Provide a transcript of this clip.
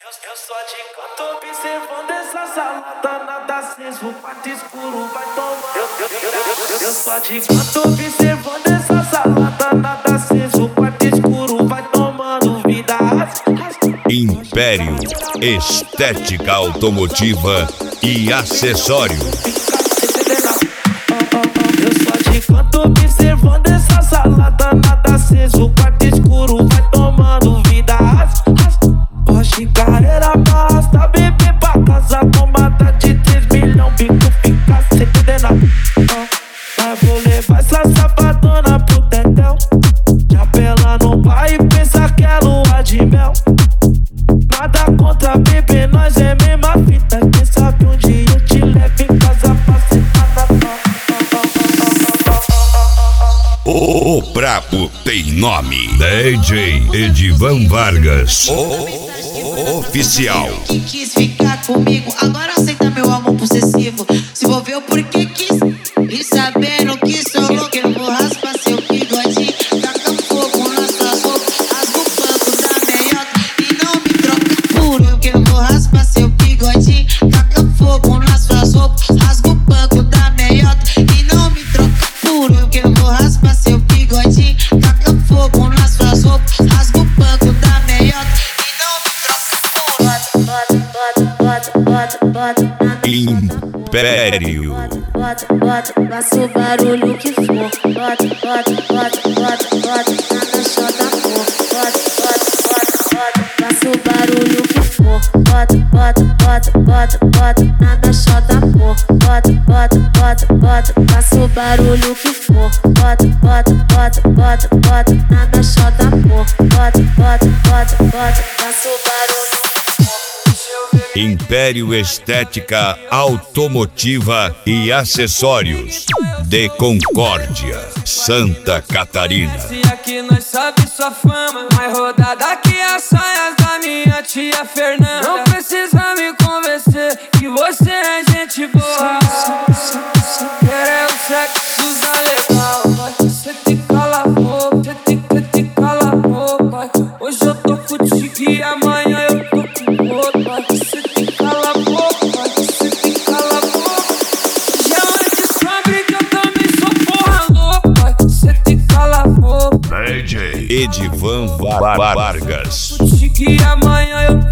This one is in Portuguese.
Eu só te canto observando essa salada, nada aceso, quarto escuro, vai tomar. Eu só te canto observando essa salada, nada aceso, quarto escuro, vai tomando vida. Império Estética Automotiva e Acessórios. Eu só te canto observando essa salada, nada aceso, quarto escuro, vai tomando vida. Hoje carreira basta, bebê pra casa, tomada de 3 milhões, bico fica sem entender nada. Mas vou levar essa safadona pro tetel, já pela no pai e pensa que é lua de mel. Nada contra bebê, nós é mesma fita, quem sabe um dia eu te levo em casa pra sentar na O brabo tem nome. DJ Edivan Vargas, oficial. Que quis ficar comigo, agora aceita meu amor possessivo. Se envolveu porque quis, e sabendo que sou louco, eu vou raspar seu bigodinho, taca fogo nas suas roupas, rasga o banco da meiota e não me troca por eu, que eu vou raspar seu bigodinho, taca fogo nas suas roupas, rasga o banco da meiota e não me troca por eu, que eu vou raspar seu bigodinho, taca fogo nas suas roupas, rasga o banco da meiota e não me troca por Império. Faça o barulho que for. Nada chota for. Faça o barulho que for. Nada chota for. Faça o barulho que for. Nada chota for. Faça o barulho. Império Estética Automotiva e Acessórios de Concórdia, Santa Catarina. Se aqui nós sabe sua fama, vai rodar daqui as saias da minha tia Fernanda. Não precisa me convencer que você é gente boa. Quer é o sexo da legal, você tem que calar a boca, você tem que calar a boca. Hoje eu tô contigo e amanhã eu tô com outro. Você tem que calar a boca, você tem que calar a boca. Já antes sabe que eu também sou porra louca. Você tem que calar a boca. DJ Edivan Vargas. Contigo e amanhã eu